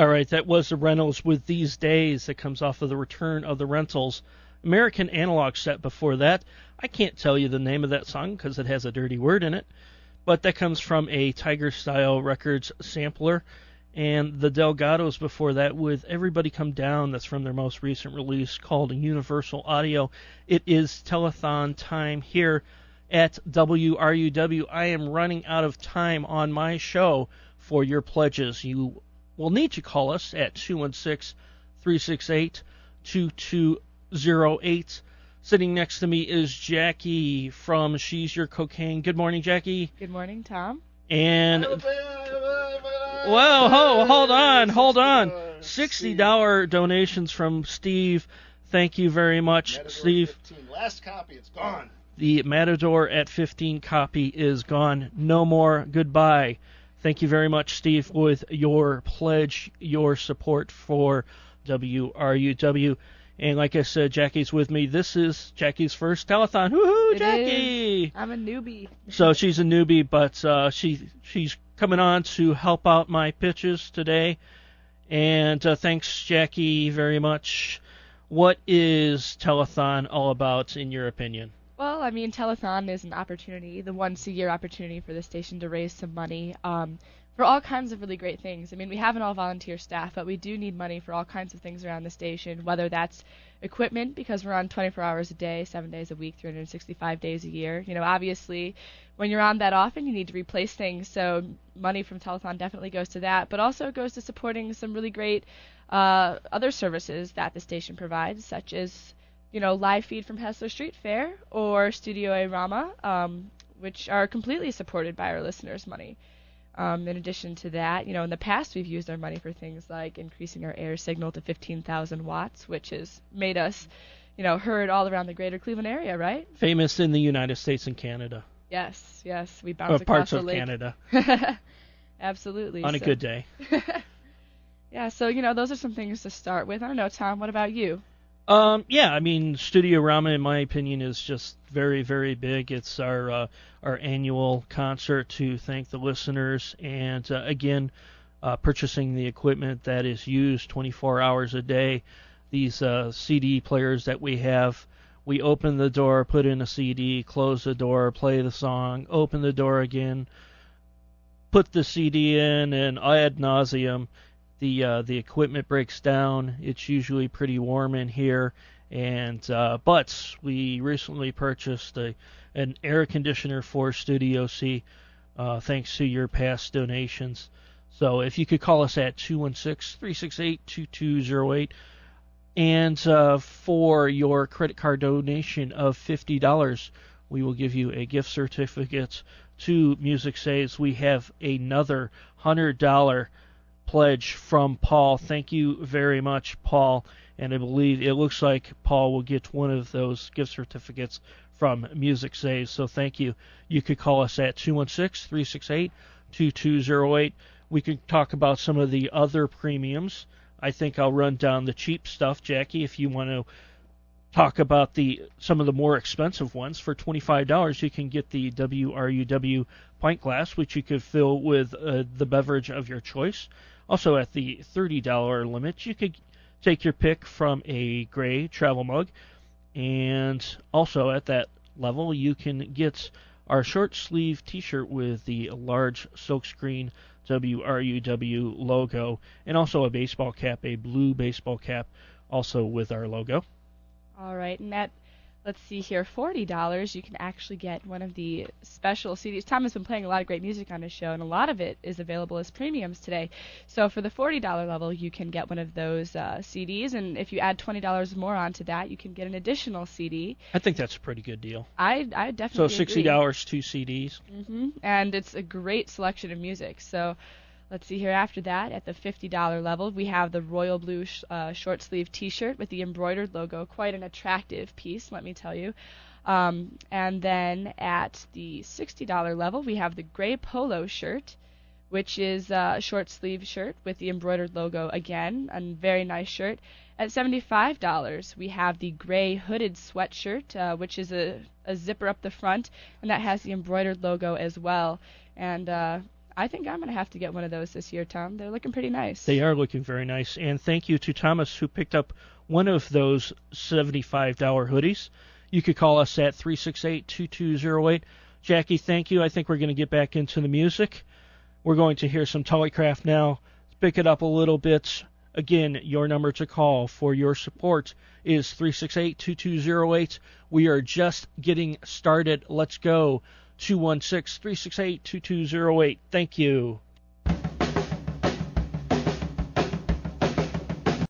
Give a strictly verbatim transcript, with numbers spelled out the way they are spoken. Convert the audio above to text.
All right, that was the Rentals with These Days. That comes off of the Return of the Rentals American Analog set before that. I can't tell you the name of that song because it has a dirty word in it, but that comes from a Tiger Style Records sampler. And the Delgados before that with Everybody Come Down. That's from their most recent release called Universal Audio. It is telethon time here at W R U W. I am running out of time on my show for your pledges. You will need to call us at two one six, three six eight, two two zero eight. Sitting next to me is Jackie from She's Your Cocaine. Good morning, Jackie. Good morning, Tom. And whoa, ho, hold on, hold on. sixty dollars donations from Steve. Thank you very much, Matador Steve. fifteen. Last copy, it's gone. The Matador at fifteen copy is gone. No more. Goodbye. Thank you very much, Steve, with your pledge, your support for W R U W. And like I said, Jackie's with me. This is Jackie's first telethon. Woohoo, It Jackie! is. I'm a newbie. So she's a newbie, but uh, she she's coming on to help out my pitches today. And uh, thanks, Jackie, very much. What is telethon all about, in your opinion? Well, I mean, telethon is an opportunity, the once-a-year opportunity for the station to raise some money um, for all kinds of really great things. I mean, we have an all-volunteer staff, but we do need money for all kinds of things around the station, whether that's equipment, because we're on twenty-four hours a day, seven days a week, three hundred sixty-five days a year. You know, obviously, when you're on that often, you need to replace things, so money from telethon definitely goes to that, but also it goes to supporting some really great uh, other services that the station provides, such as, you know, live feed from Hessler Street Fair or Studio A Rama, um, which are completely supported by our listeners' money. Um, in addition to that, you know, in the past we've used our money for things like increasing our air signal to fifteen thousand watts, which has made us, you know, heard all around the greater Cleveland area, right? Famous in the United States and Canada. Yes, yes, we bounce Or across parts the of lake. Canada. Absolutely. On a so. good day. Yeah, so, you know, those are some things to start with. I don't know, Tom, what about you? Um, yeah, I mean, Studio Rama, in my opinion, is just very, very big. It's our uh, our annual concert to thank the listeners, and uh, again, uh, purchasing the equipment that is used twenty-four hours a day. These uh, C D players that we have, we open the door, put in a C D, close the door, play the song, open the door again, put the C D in, and ad nauseum. The uh, the equipment breaks down. It's usually pretty warm in here, and uh, but we recently purchased a an air conditioner for Studio C, uh, thanks to your past donations. So if you could call us at two one six, three six eight, two two zero eight, and uh, for your credit card donation of fifty dollars, we will give you a gift certificate to Music Saves. We have another one hundred dollars pledge from Paul. Thank you very much, Paul. And I believe it looks like Paul will get one of those gift certificates from Music Saves. So thank you. You could call us at two one six, three six eight, two two zero eight. We could talk about some of the other premiums. I think I'll run down the cheap stuff, Jackie, if you want to talk about the some of the more expensive ones. For twenty-five dollars, you can get the W R U W pint glass, which you could fill with uh, the beverage of your choice. Also, at the thirty dollars limit, you could take your pick from a gray travel mug. And also, at that level, you can get our short sleeve t-shirt with the large silkscreen W R U W logo, and also a baseball cap, a blue baseball cap, also with our logo. All right, and at, let's see here, forty dollars, you can actually get one of the special C Ds. Tom has been playing a lot of great music on his show, and a lot of it is available as premiums today. So for the forty dollars level, you can get one of those uh, C Ds, and if you add twenty dollars more onto that, you can get an additional C D. I think that's a pretty good deal. I, I definitely So sixty dollars, two C Ds. Mm-hmm. And it's a great selection of music. So let's see here. After that, at the fifty dollars level, we have the royal blue sh- uh, short sleeve T-shirt with the embroidered logo. Quite an attractive piece, let me tell you. Um, and then at the sixty dollars level, we have the gray polo shirt, which is a short sleeve shirt with the embroidered logo again, a very nice shirt. At seventy-five dollars, we have the gray hooded sweatshirt, uh, which is a, a zipper up the front, and that has the embroidered logo as well. And uh, I think I'm going to have to get one of those this year, Tom. They're looking pretty nice. They are looking very nice. And thank you to Thomas who picked up one of those seventy-five dollars hoodies. You could call us at three six eight, two two zero eight. Jackie, thank you. I think we're going to get back into the music. We're going to hear some Tullycraft now. Pick it up a little bit. Again, your number to call for your support is three six eight, two two zero eight. We are just getting started. Let's go. two one six, three six eight, two two zero eight. Thank you.